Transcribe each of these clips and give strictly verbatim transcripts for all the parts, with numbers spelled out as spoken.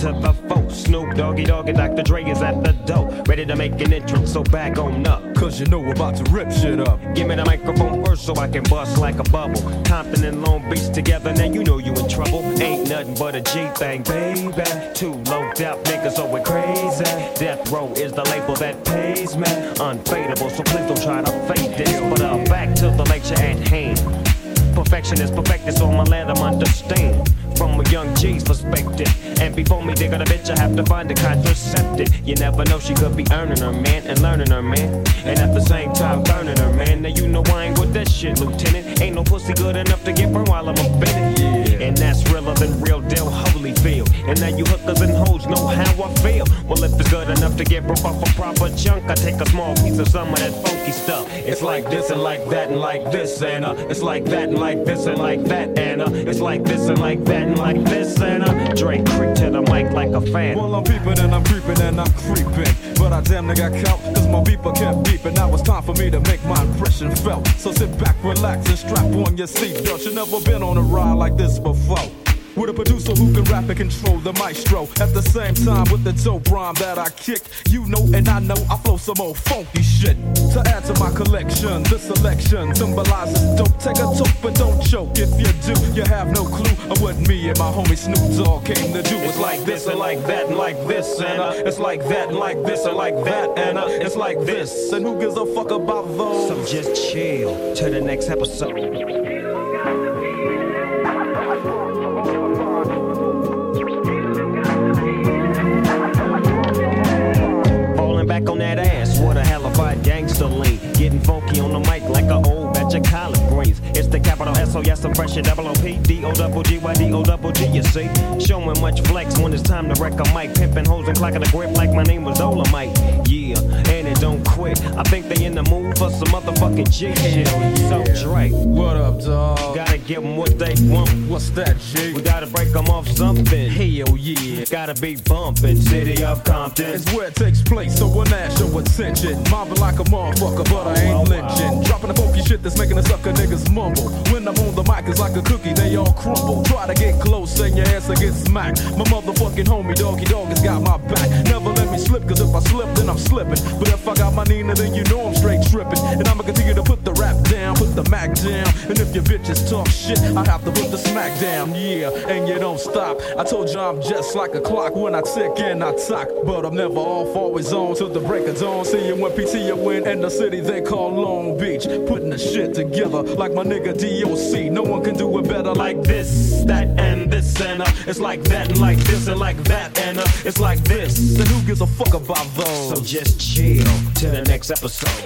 to the foe. Snoop Doggy Dogg and Doctor Dre is at the door, ready to make an entrance, so back on up. Cause you know we're about to rip shit up. Give me the microphone first so I can bust like a bubble. Compton and Long Beach together, now you know you in trouble. Ain't nothing but a G thing, baby. Two low death niggas, so we're crazy. Death Row is the label that pays me. Unfadable, so please don't try to fake this. But uh, back to the lecture at hand. Perfection is perfected, so I'ma let them understand. From a young G's perspective. And before me digging a bitch, I have to find a contraceptive. You never know, she could be earning her man and learning her man. And at the same time, burning her man. Now you know I ain't with that shit, Lieutenant. Ain't no pussy good enough to get burned while I'm a Bennett. Yeah. And that's realer than real deal, Holyfield. And now you hookers and hoes know how I feel. Well, if it's good enough to get broke off a proper chunk, I take a small piece of some of that funky stuff. It's like this and like that and like this and uh, it's like that and like this and like that and uh, it's like this and like that and like this and uh, Drake creep to the mic like a fan. Well, I'm peeping and I'm creeping and I'm creeping, but I damn near got caught cause my beeper kept beeping. Now it's time for me to make my impression felt. So sit back, relax and strap on your seatbelt. You never been on a ride like this before. With a producer who can rap and control the maestro. At the same time with the dope rhyme that I kick. You know and I know I flow some old funky shit. To add to my collection, this selection symbolizes dope. Take a toke but don't choke. If you do, you have no clue of what me and my homie Snoop Dogg came to do. It's like this and like that and like this and uh, it's like that and like this and like that and uh, it's like this. And who gives a fuck about those? So just chill to the next episode. Back on that ass, what a hellified gangster lean. Getting funky on the mic like a old batch of collard greens. It's the capital S O S, I'm fresh and double O P, D O double G Y D O double G, you see. Showing much flex when it's time to wreck a mic. Pimping hoes and clocking a grip like my name was Dolomite. Yeah, and it don't quit. I think they in the mood for some motherfucking G shit. So Dre, what up, dawg? Gotta give them what they want. What's that, G? We gotta break them off something. Hell yeah. Gotta be bumping. City of Compton. It's where it takes place, so when I show attention. Mobbing like a motherfucker, but I ain't lynching. Dropping the funky shit that's making the sucker niggas mumble. When I'm on the mic, it's like a cookie, they all crumble. Try to get close and your ass will get smacked. My motherfucking homie, Doggy Dogg, has got my back. Never let me slip, cause if I slip, then I'm slipping. But if I got my Nina, then you know I'm straight tripping. And I'ma continue to put the rap down, put the Mac down. And if your bitches talk shit, I have to put the smack down. Yeah, and you don't stop. I told you I'm just like a clock when I tick and I talk. But I'm never off, always on till the break of dawn. See you when P T O win in the city they call Long Beach. Putting the shit together like my nigga D O C. No one can do it better like this, that, and this, and uh, it's like that, and like this, and like that, and uh, it's like this. Then who gives a fuck about those? So just chill till the next episode.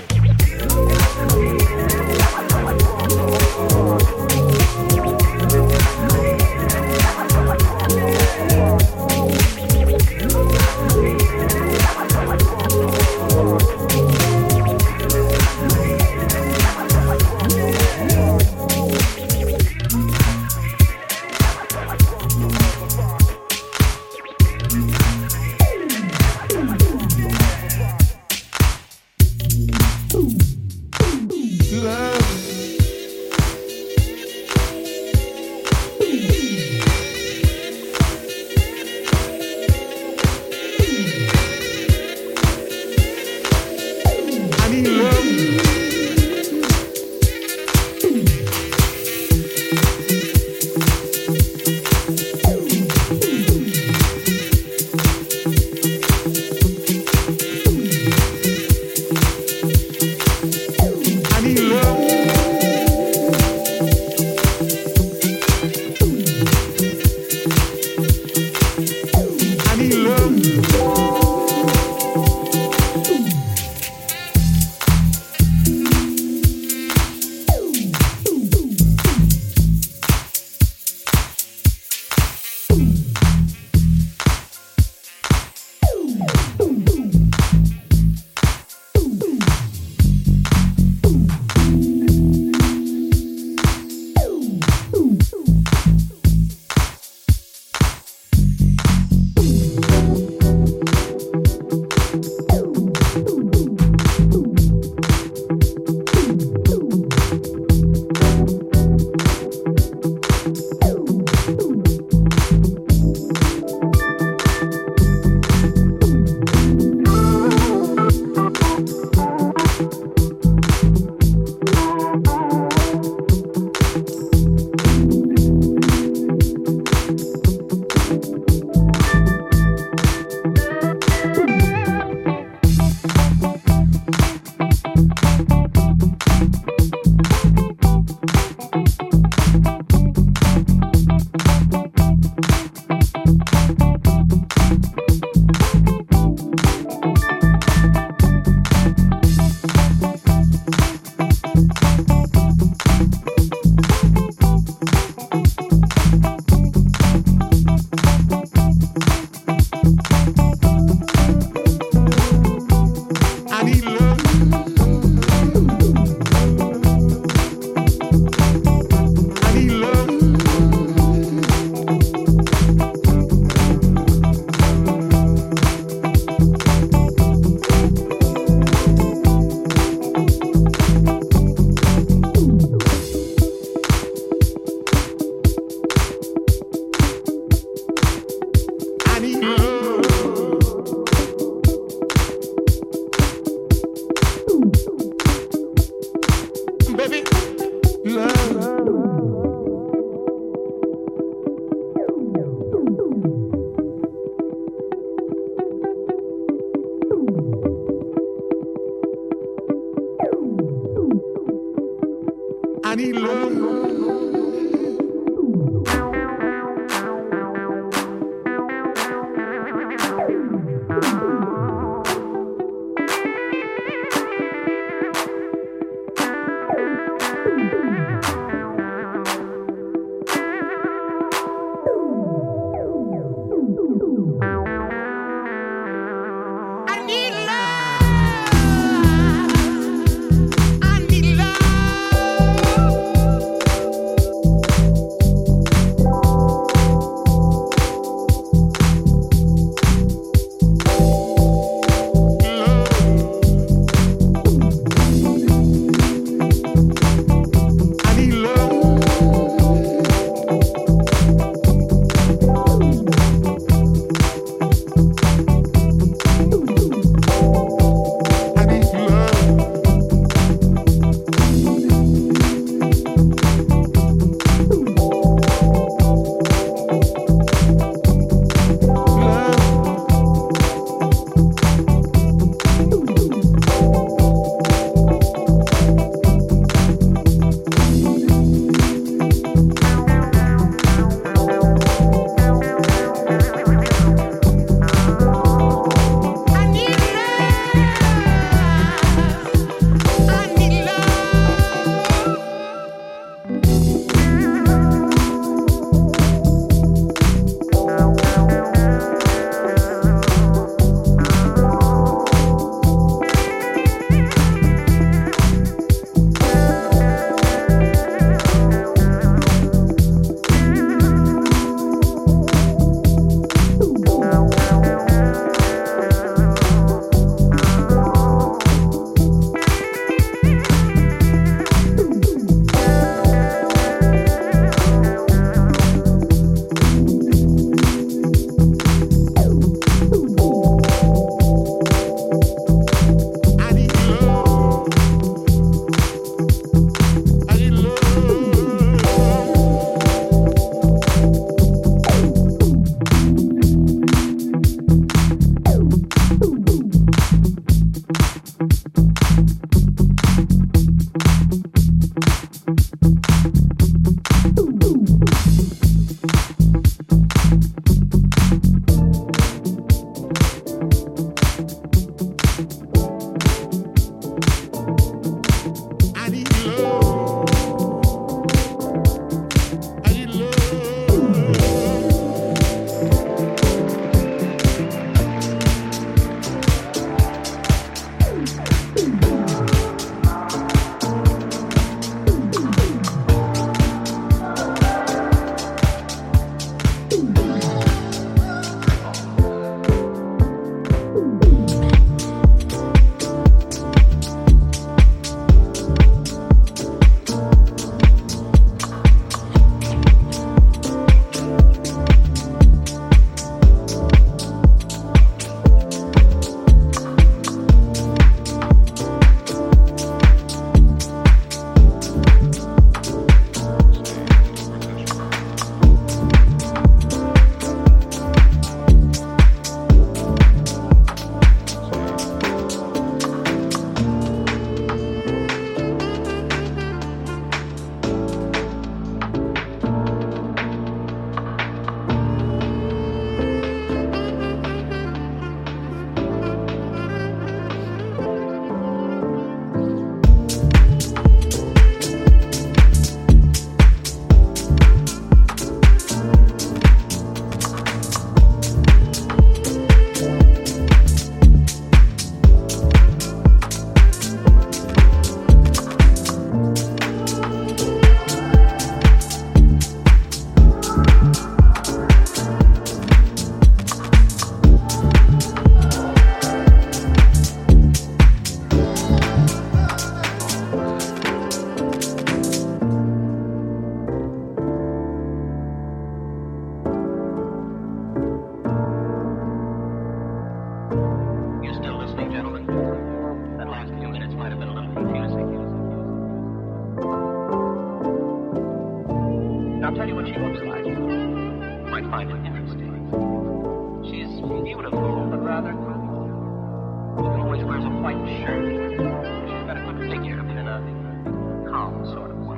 I'll tell you what she looks like. You might find it interesting. She's beautiful, but rather cool. She always wears a white shirt. She's got a good figure, but in a calm sort of way.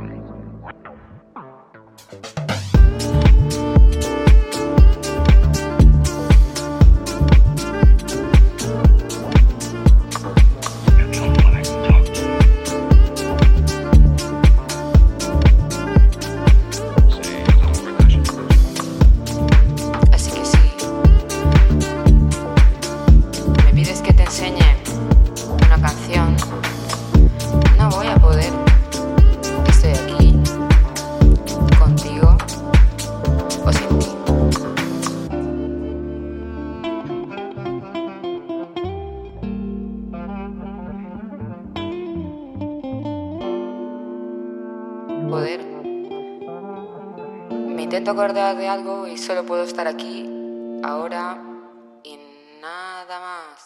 Joder, me intento acordar de algo y solo puedo estar aquí, ahora y nada más.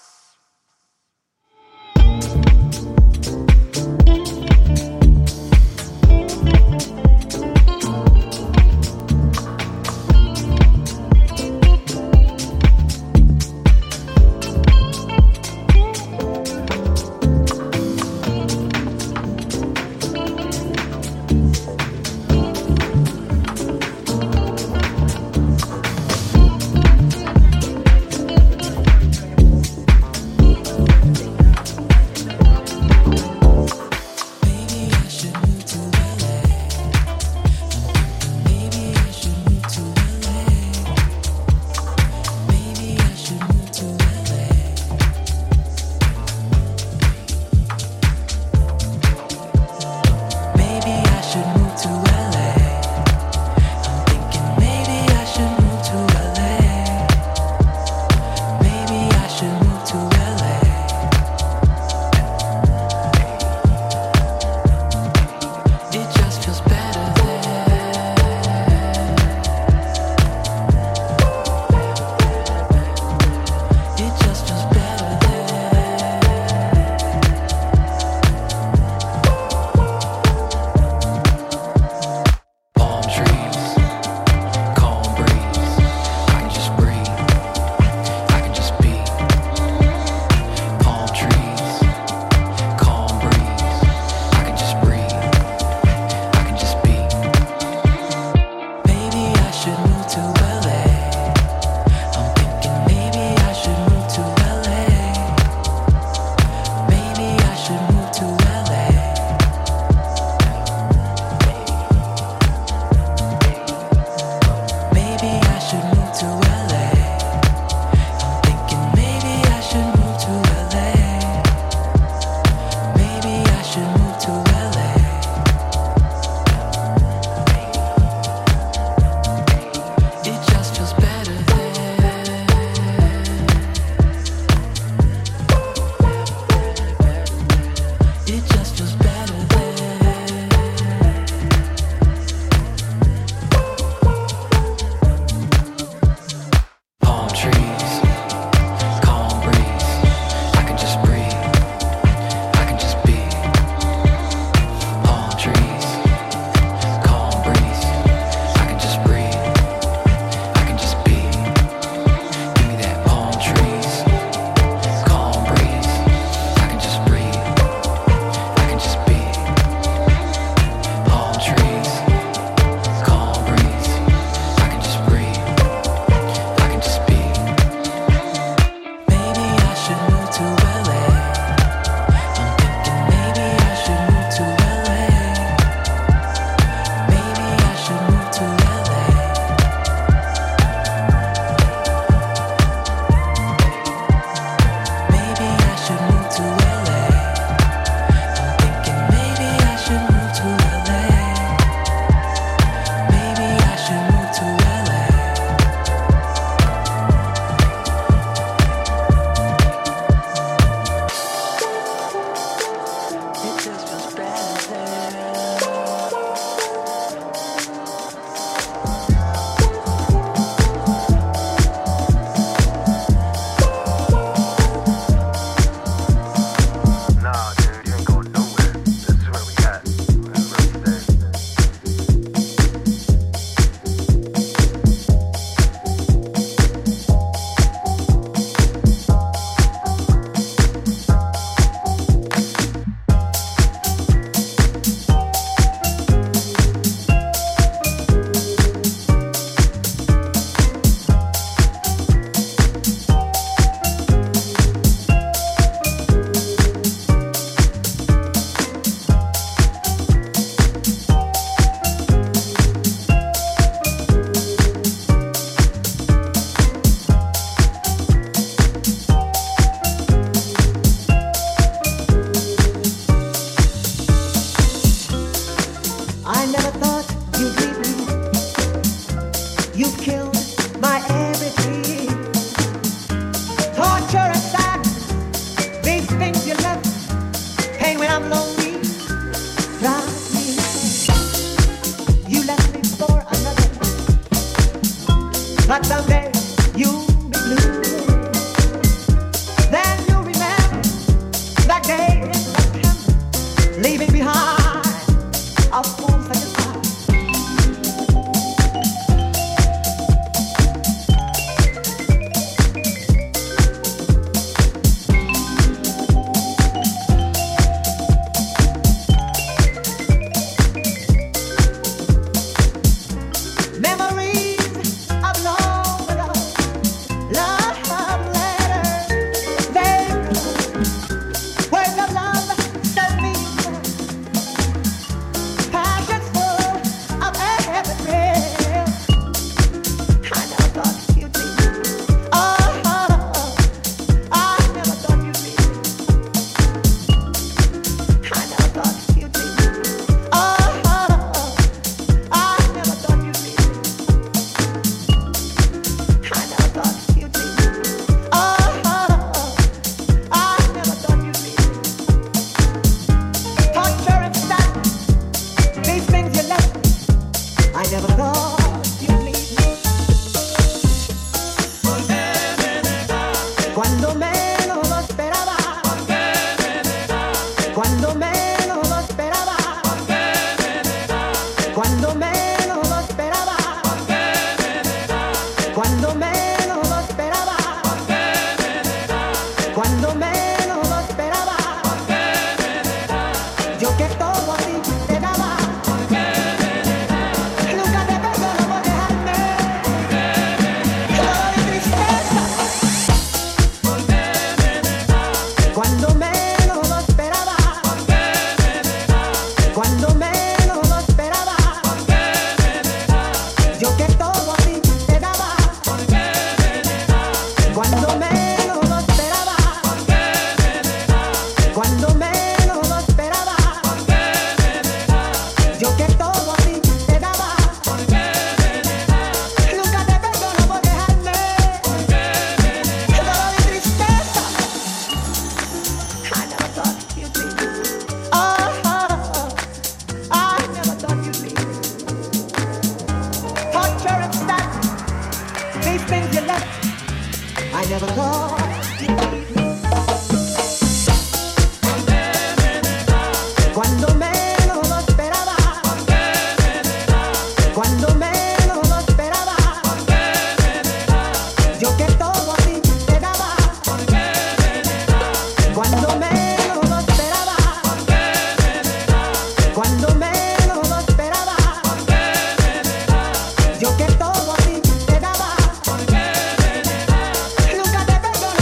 Yo que todo a ti te daba, nunca te perdono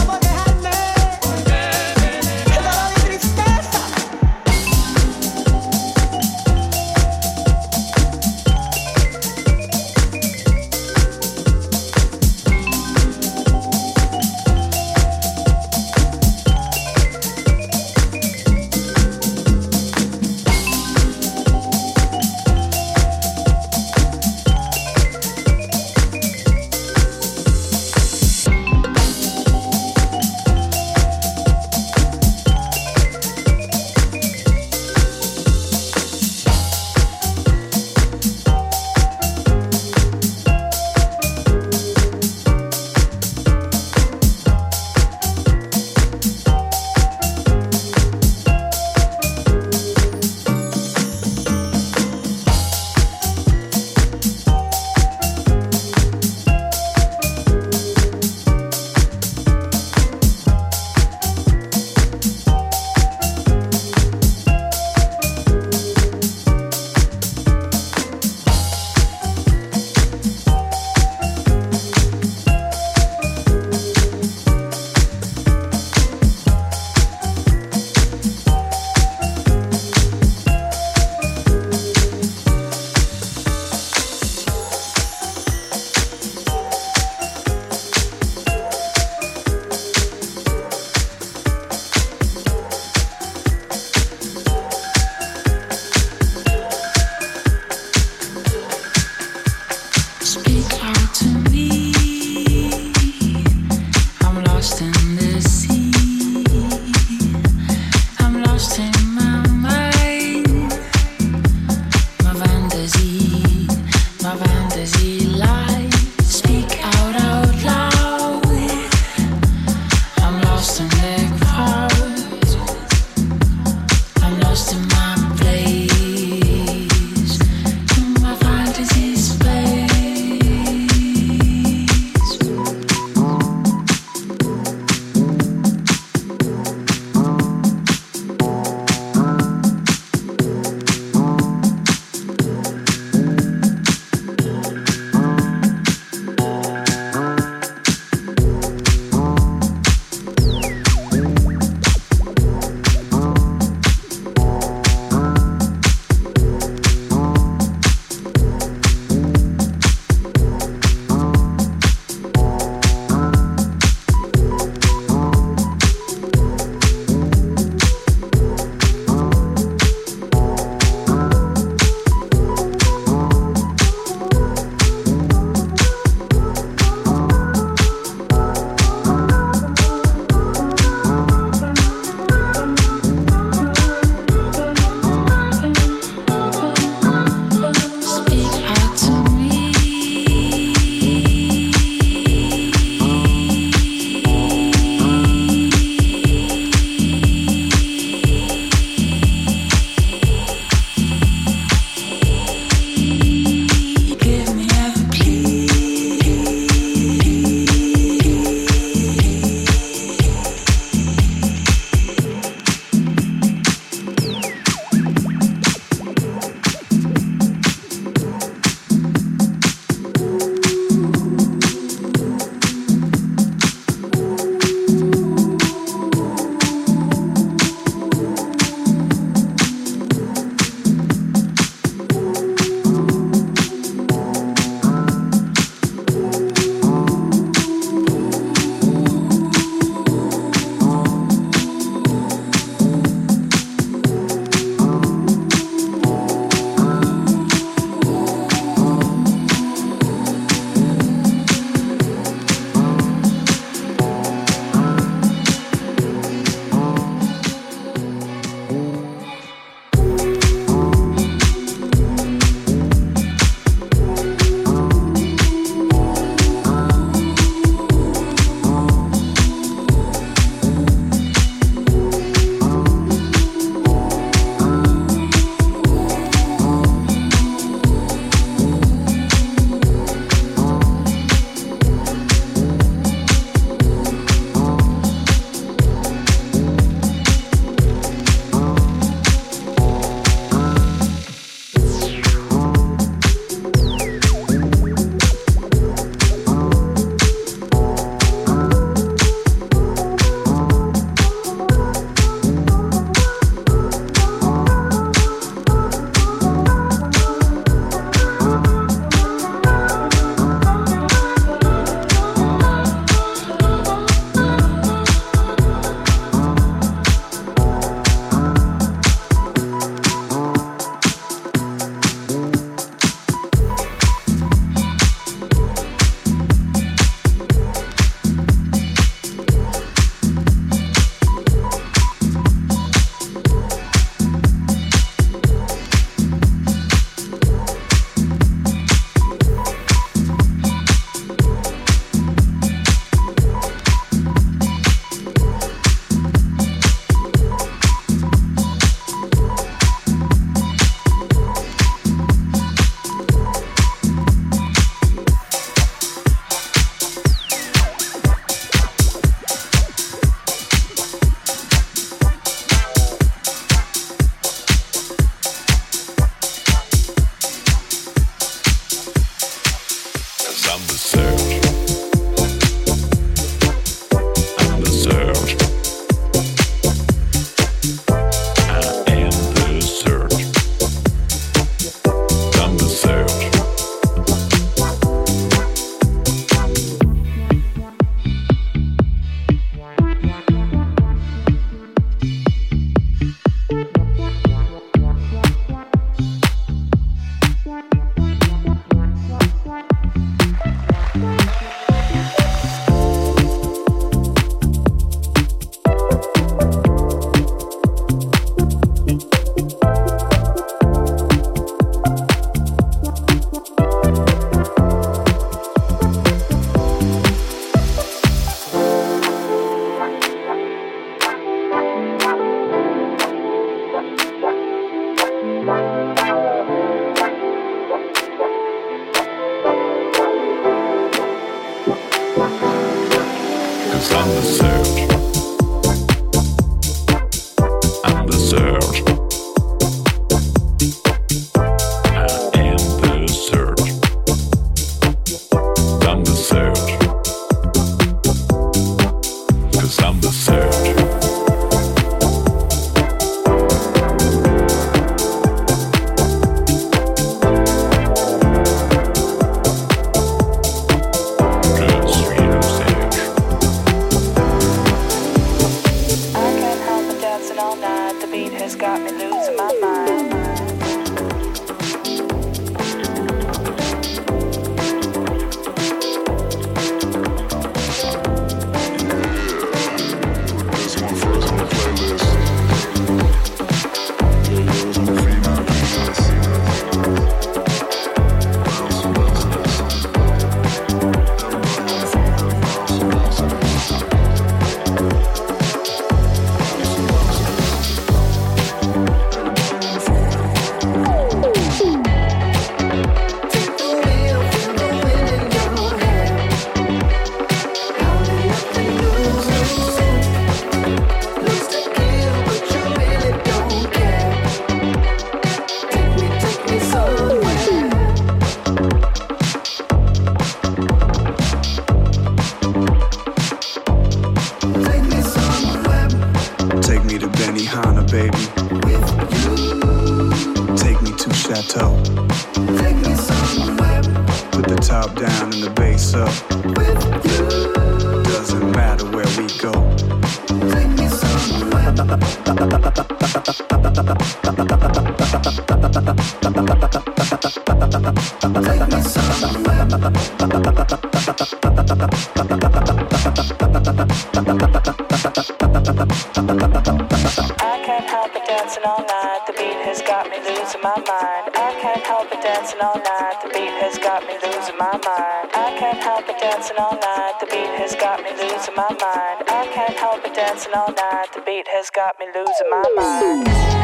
Got me losing my mind.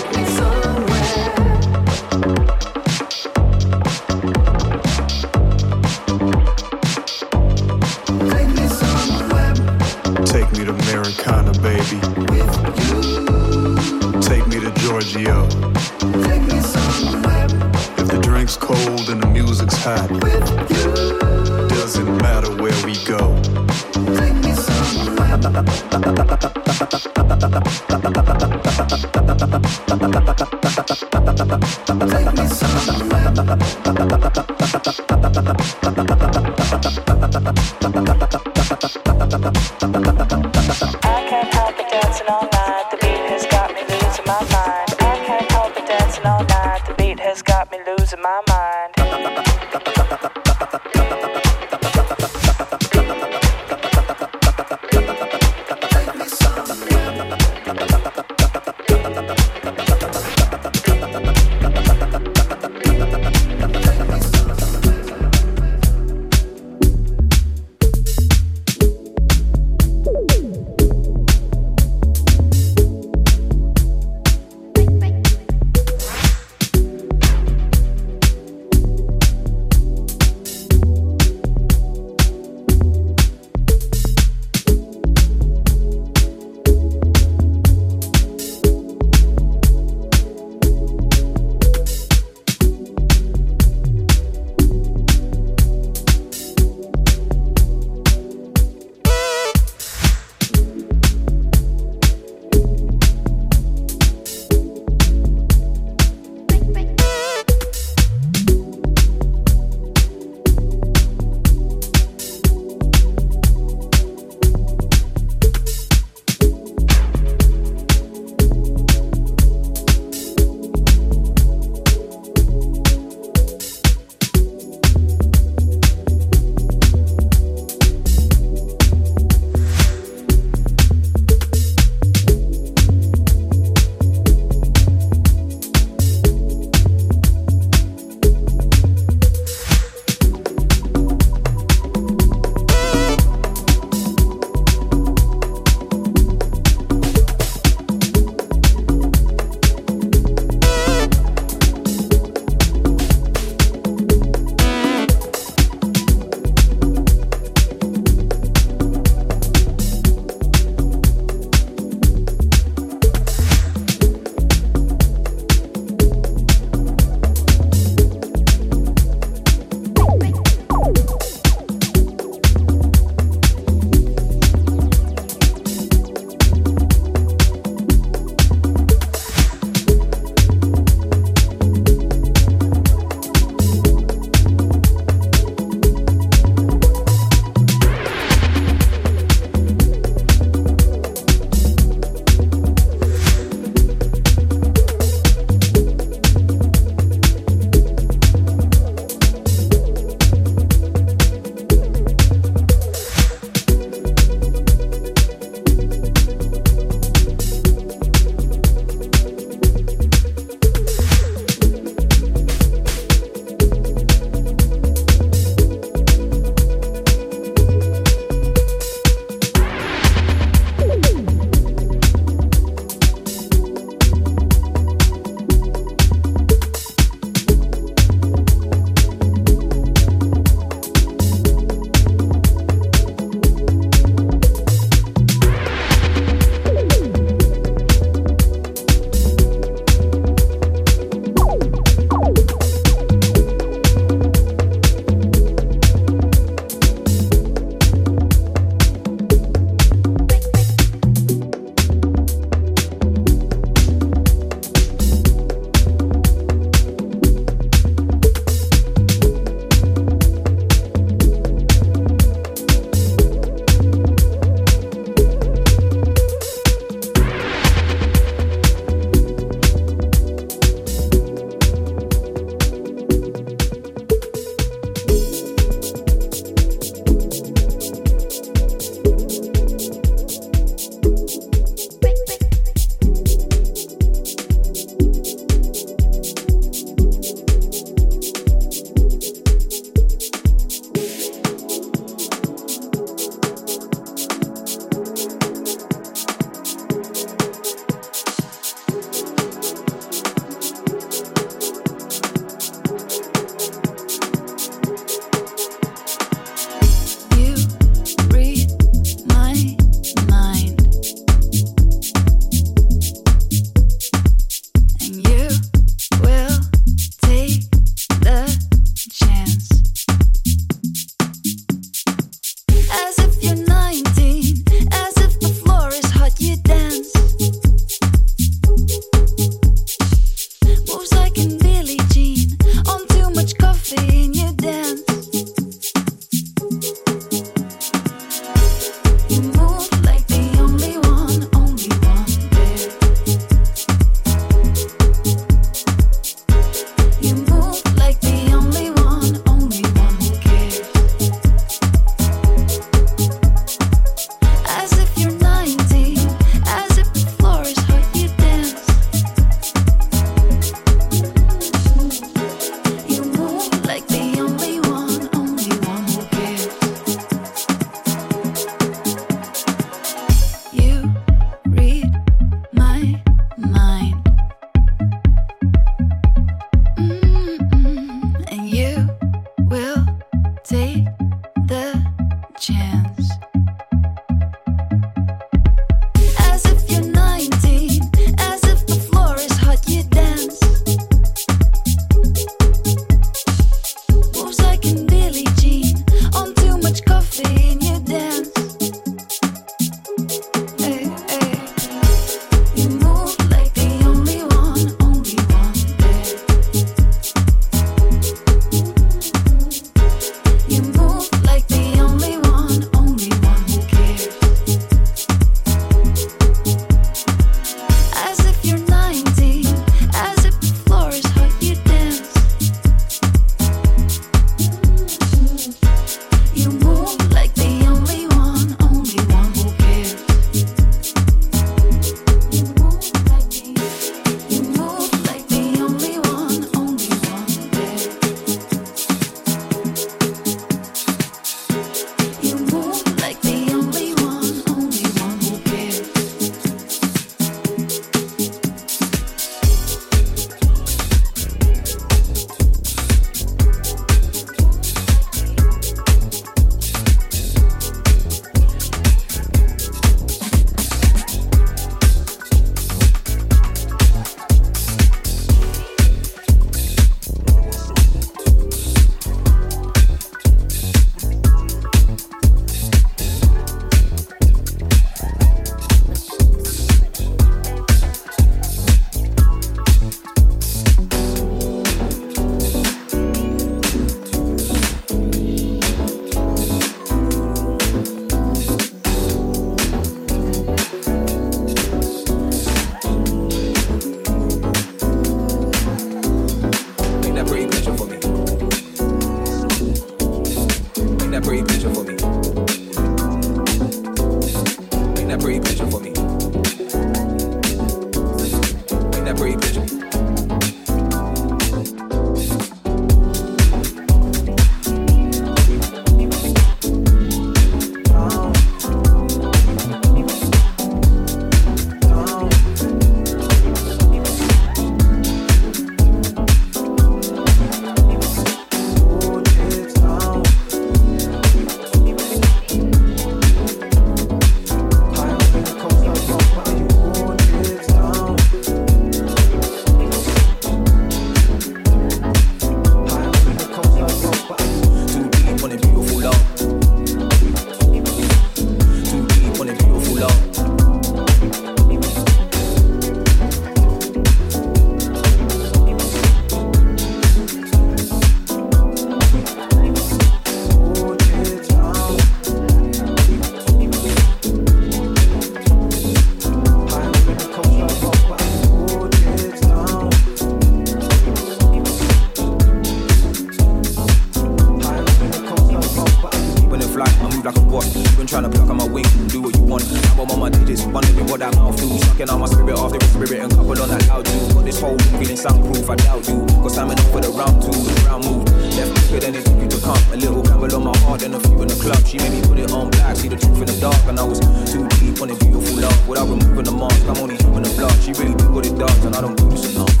this. Wondering what that mouth do. Sucking on my spirit after the spirit and couple on that loud too. Got this whole feeling soundproof, I doubt you. Got stamina for the round two, the round move. Left quicker than it took you to come. A little gamble on my heart and a few in the club. She made me put it on black, see the truth in the dark. And I was too deep on a beautiful love. Without removing the mask, I'm only doing the blood. She really do what it does, and I don't do this enough.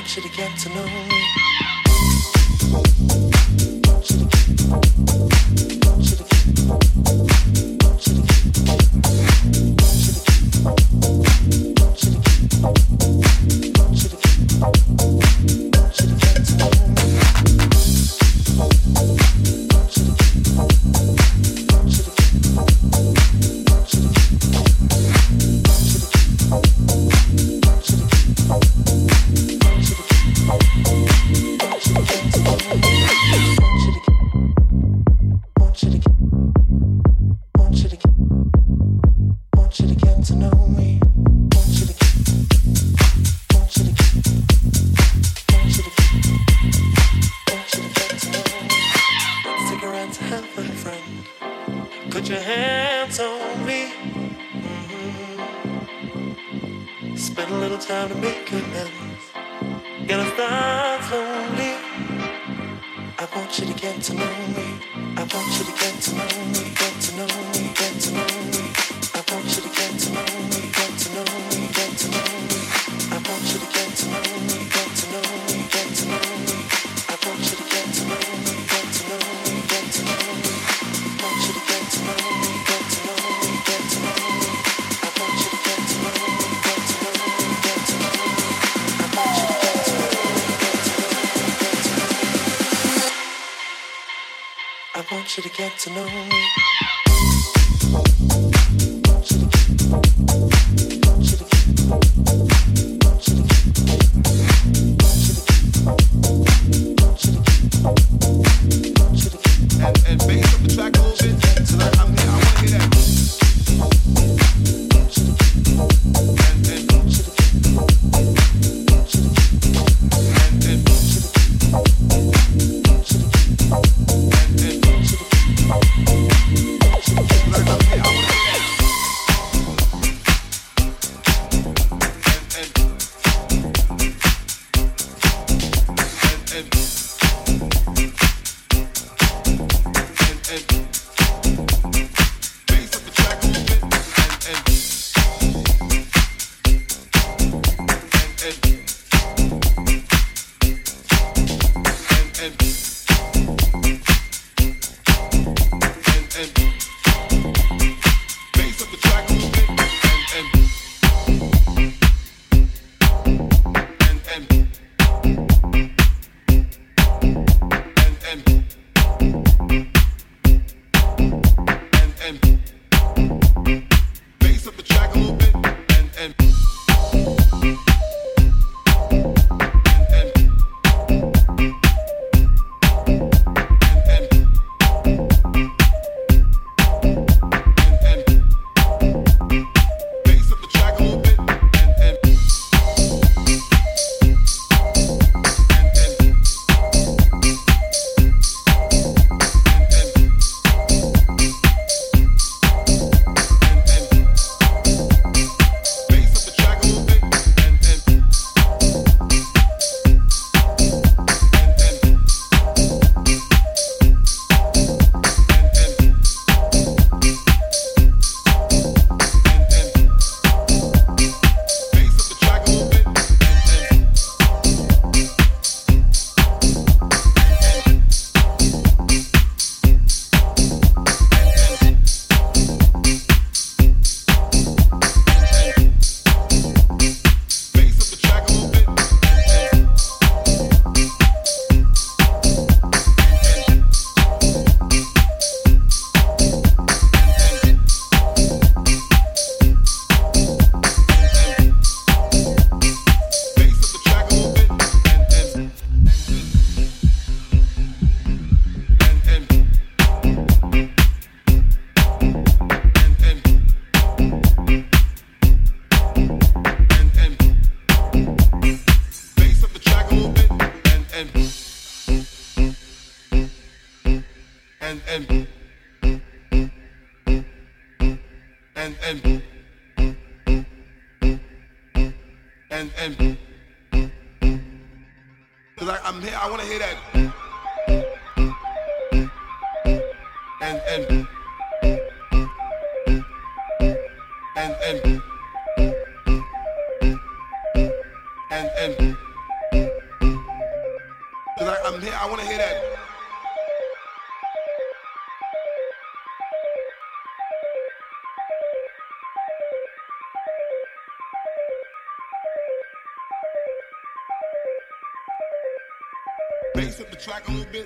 want you to get to know me. I want you to get to know me. and and I, I'm here, I want to hear that. Bass up the track a little bit.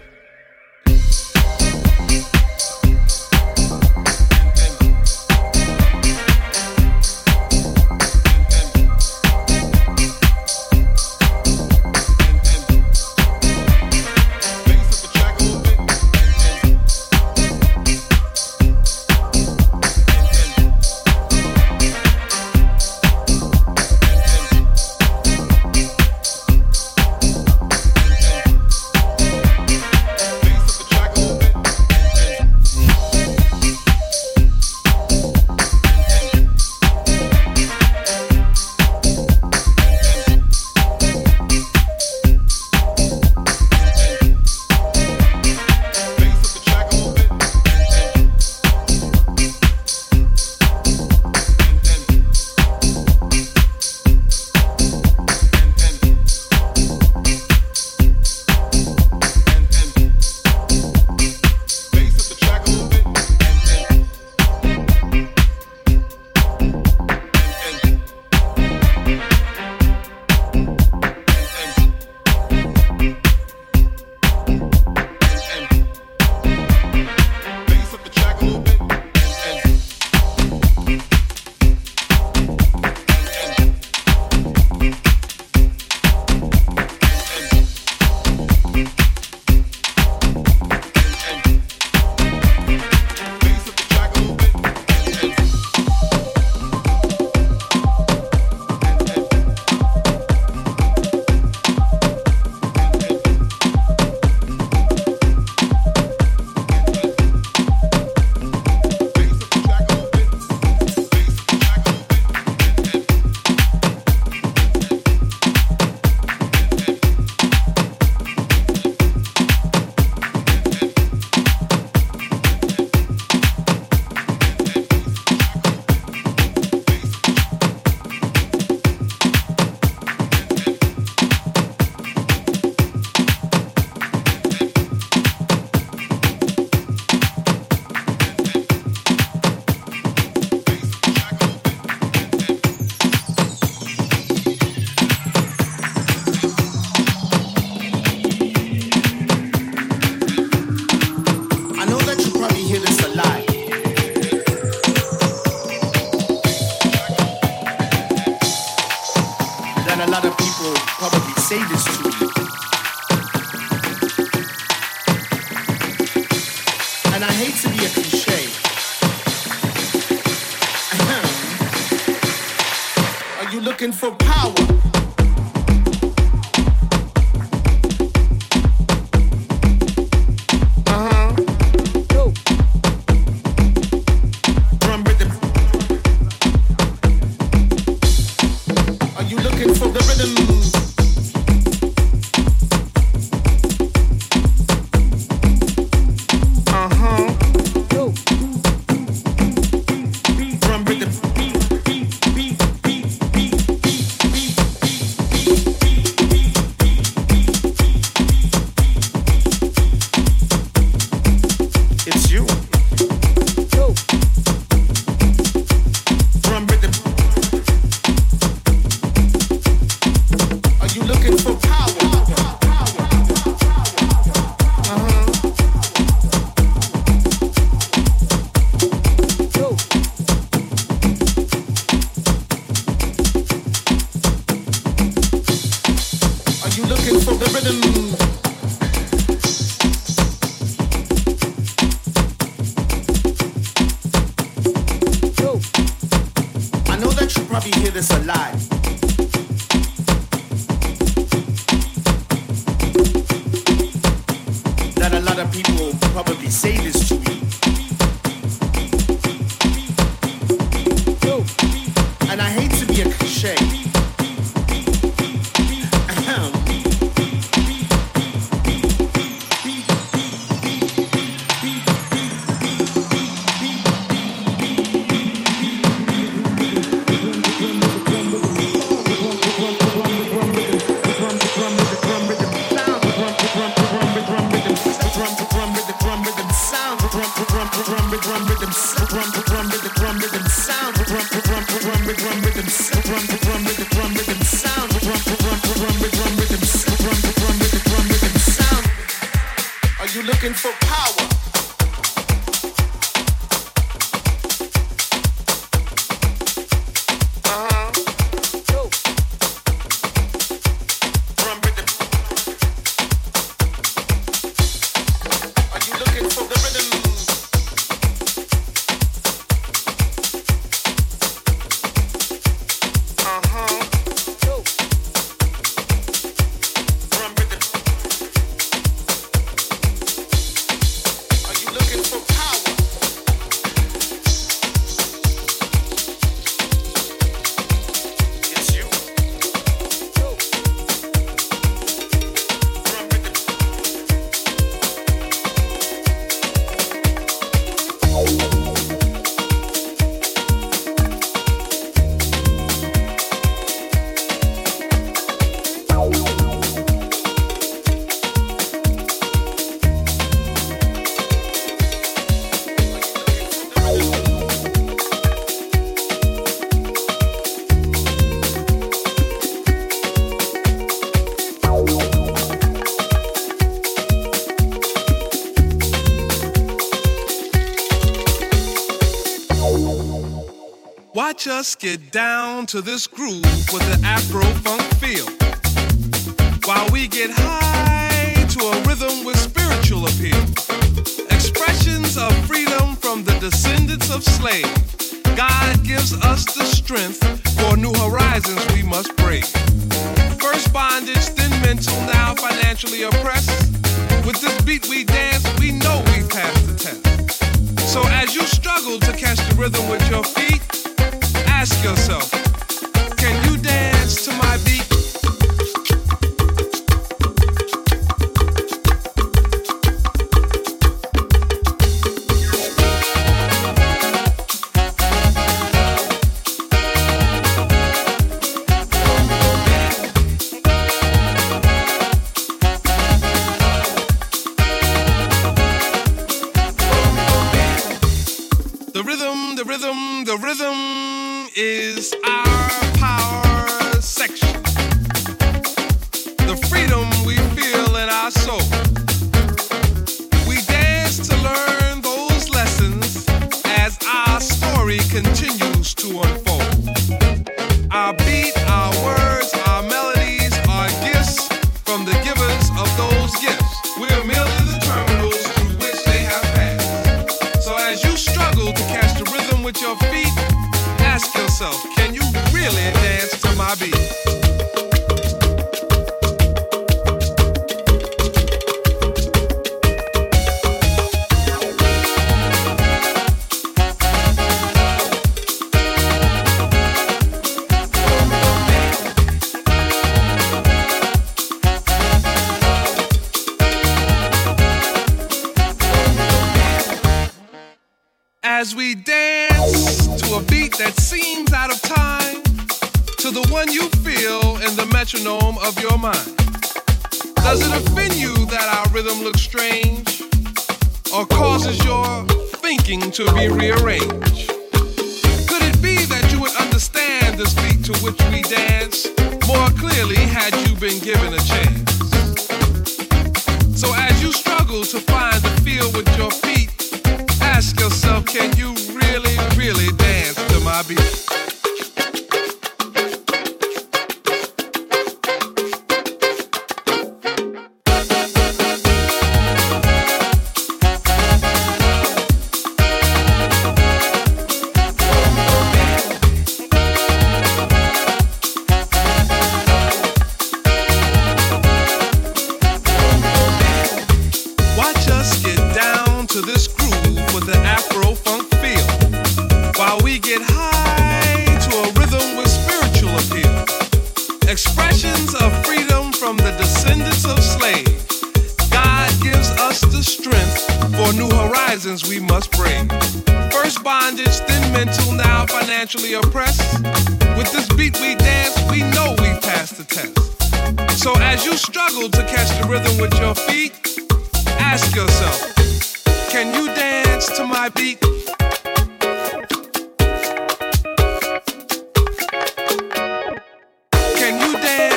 Drum, Looking for power. Uh-huh. Yo. Drum rhythm. Are you looking for the rhythm? Uh-huh. Yo. Drum rhythm. Looking for power. It's you. Drum rhythm. Watch us get down to this groove with the Afro funk feel, while we get high to a rhythm with spiritual appeal. Expressions of freedom from the descendants of slaves. God gives us the strength for new horizons we must brave. First bondage, then mental, now financially oppressed. With this beat we dance, we know we've passed the test. So as you struggle to catch the rhythm with your feet, ask yourself, can you dance to my beat? The rhythm, the rhythm, the rhythm is our power section. The freedom we feel in our soul. We dance to learn those lessons as our story continues to unfold. Our beat, our words, our melodies are gifts from the givers of those gifts. We're merely the terminals through which they have passed. So as you struggle to catch the rhythm with your feet, ask yourself, can you really dance to my beat? As we dance to a beat that seems out of time, to the one you feel in the metronome of your mind. Does it offend you that our rhythm looks strange, or causes your thinking to be rearranged? Could it be that you would understand this beat to which we dance more clearly had you been given a chance? So as you struggle to find the feel with your feet, ask yourself, can you really, really dance to my beat? Watch us get down to this groove with the Afro funk feel, while we get high to a rhythm with spiritual appeal. Expressions of freedom from the descendants of slaves. God gives us the strength for new horizons we must brave. First bondage, then mental, now financially oppressed. With this beat we dance, we know we've passed the test. So as you struggle to catch the rhythm with your feet, ask yourself, can you dance to my beat?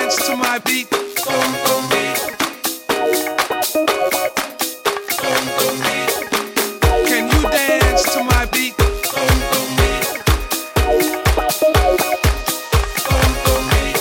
dance to my beat? Boom, boom, beat. Boom, boom, beat. Can you dance to my beat? Boom, boom, beat. Boom, boom, beat.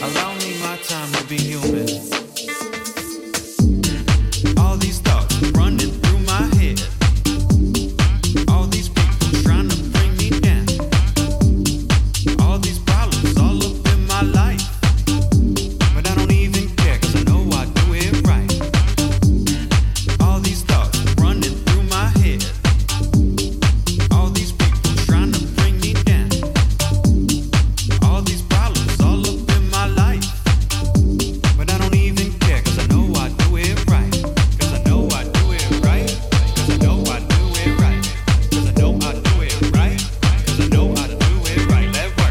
Allow me my time to be human. All these thoughts running through my head. All these people trying to bring me down. All these problems all up in my life. But I don't even care, cause I know I do it right. All these thoughts running through my head. All these people trying to bring me down. All these problems all up in my life. But I don't even care, cause I know I do it right. Cause I know I do it right. Cause I know I do it right. Cause I know I do it right. Cause I know I do it right. Let work.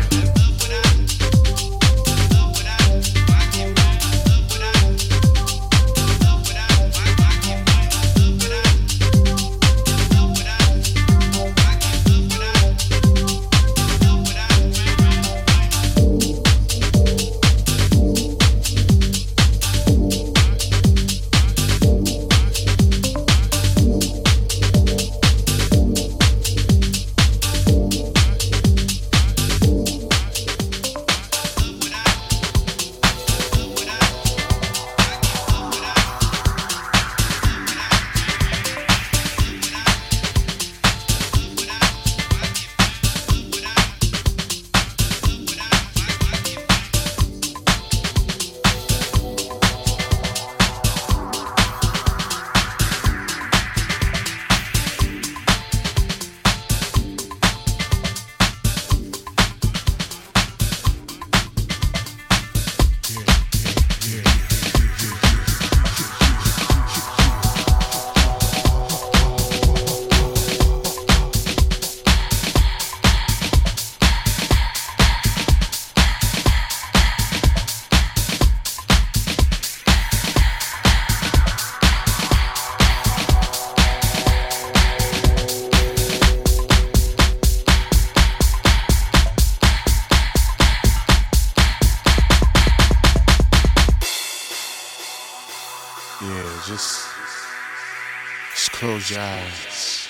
Yeah, just, just close your eyes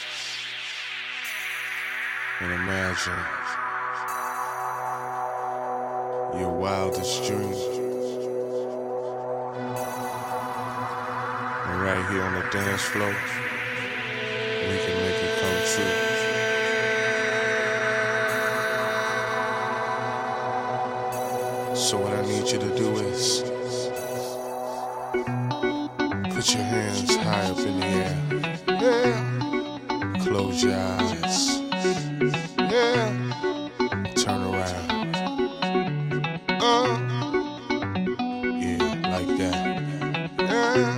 and imagine your wildest dream. And right here on the dance floor, we can make it come true. So what I need you to do is put your hands high up in the air. Yeah. Close your eyes. Yeah. Turn around. Uh. Yeah, like that. Yeah.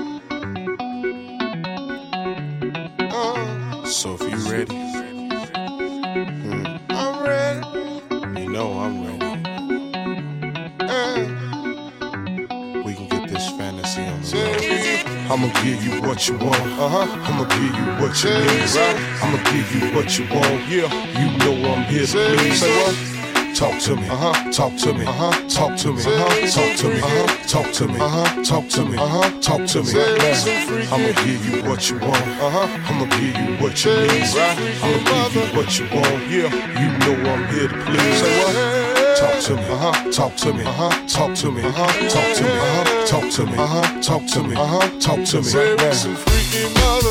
Uh. So if you ready, hmm. I'm ready. You know I'm ready. Yeah. We can get this fantasy on the road. I'ma give you what you want, uh-huh. I'ma give you what you need, right? I'ma give you what you want, yeah. You know I'm here to please. Say what? Talk to me, uh-huh. Talk to me, uh-huh. Talk to me, uh-huh. Talk to me, uh-huh. Talk to me, uh-huh. Talk to me, uh-huh. Talk to me. Now, I'ma give you what you want, uh-huh. I'ma give you what you need, right? I'ma give you what you want, yeah. You know I'm here to please. Say what? Talk to me, uh-huh. Talk to me, uh-huh. Talk to me, uh-huh. Talk to me, uh-huh. Talk to me, uh-huh. Talk to me, uh-huh. Talk to me. Say right now. Some freaky mother.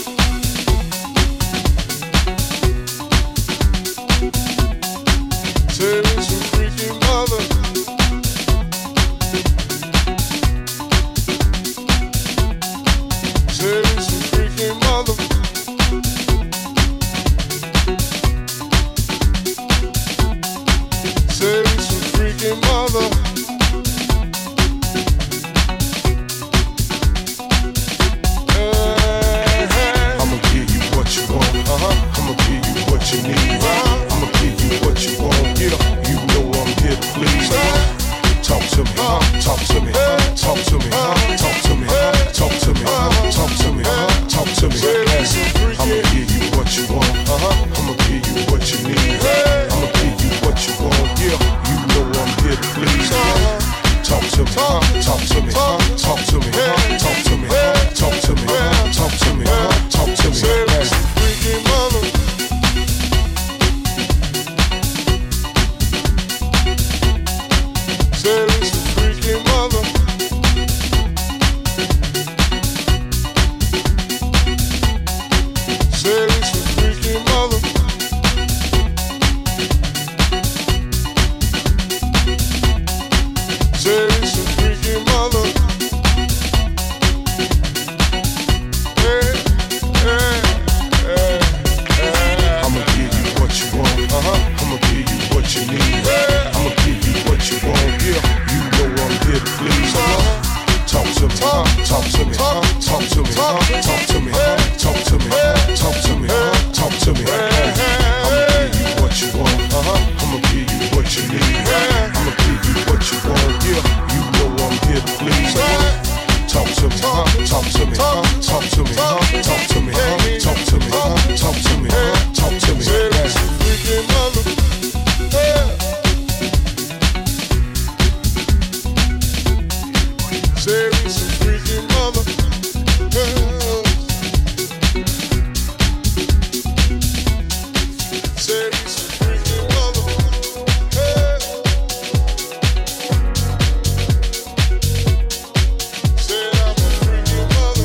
Say some freaky mother. Say some freaky mother. Say some freaky mother. I'ma give you what you want, uh-huh. I'ma give you what you need, right? I'ma give you what you want, yeah. You know I'm here to please. Talk to me, uh-huh. Talk to me, uh-huh. Talk to me, uh-huh. Talk to me, uh-huh. Talk to me, uh-huh. Talk to me, uh-huh. Talk to me. I'ma give you what you want, uh-huh. I'ma give you what you need, right? I'ma give you what you want, yeah. You know I'm here to please. Talk to me, uh-huh. Talk to me, uh-huh. Talk to me, uh-huh. Talk to me, uh-huh. Talk to me, uh-huh. Talk to me, uh-huh. Talk to me. Freaky mother. Say mother. Hey, hey, hey, hey. I'ma give you what you want. Uh-huh. I'ma give you what you need. Hey. I'ma give you what you want. Yeah, you know I'm here to please. Uh-huh. Talk to me, talk, talk to me, talk, talk to me, talk, talk to me, talk to me, talk to me, talk to me. I'ma give you what you want. Uh-huh. I'ma give you what you need. I'ma give you what you want. Yeah, you know I'm here to please. Talk to me, talk to me, talk to me, talk to me, talk to me, talk to me, talk to me. Freaking mother. Say me some freaking mother. Say me some freaking mother. Say I'm a freaking mother.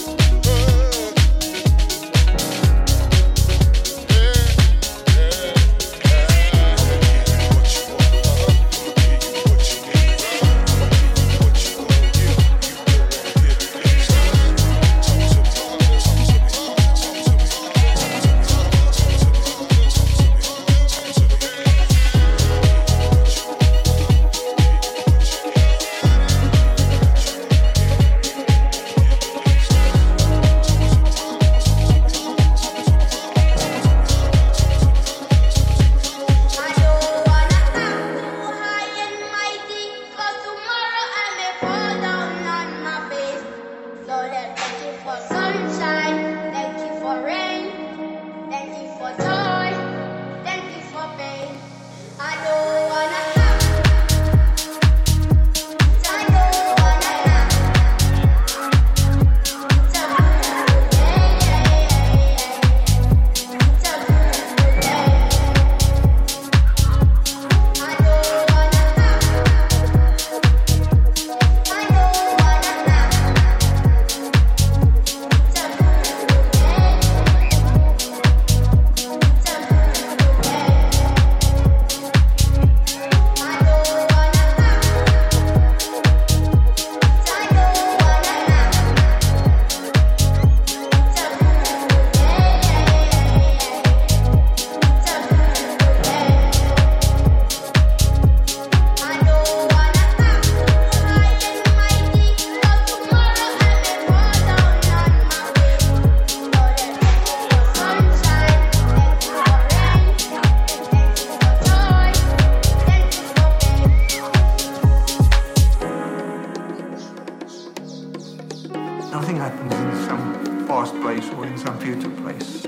Nothing happens in some past place or in some future place.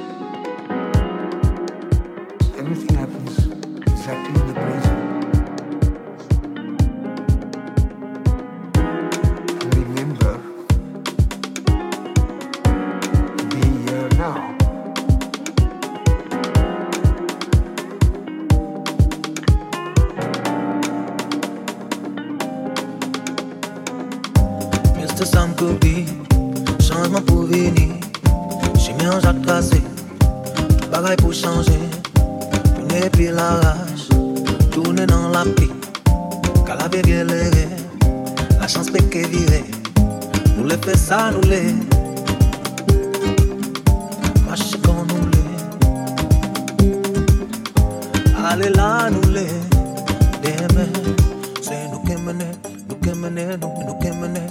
Everything happens exactly in the present. And remember to be here now. Mister Sam Cookie, changement pour venir. J'ai mis un jatte cassé, bagaille pour changer. Tourner puis la rage, tourner dans la paix. Calaver bien les rêves, la chance peut que virer. Nous les fait ça, nous les. Marcher comme nous les. Allez là, nous les. Demain, c'est nous qui menons, nous qui menons, nous qui menons.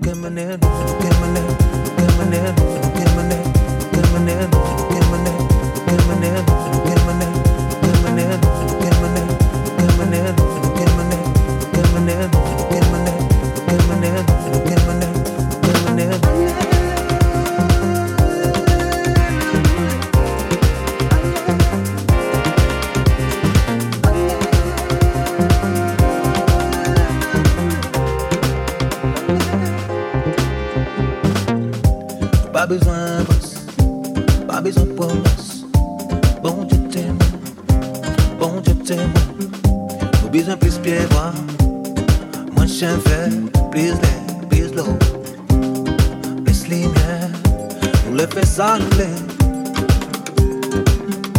Pas besoin de boss, pas besoin de promesse. Bon Dieu t'aime, bon Dieu t'aime. Nous besoin plus pied voir, moins chien fait, plus l'air, plus l'eau, plus lumière. Nous les fait ça, nous les.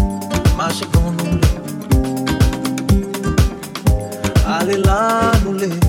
Marcher comme nous les. Allez là, nous les.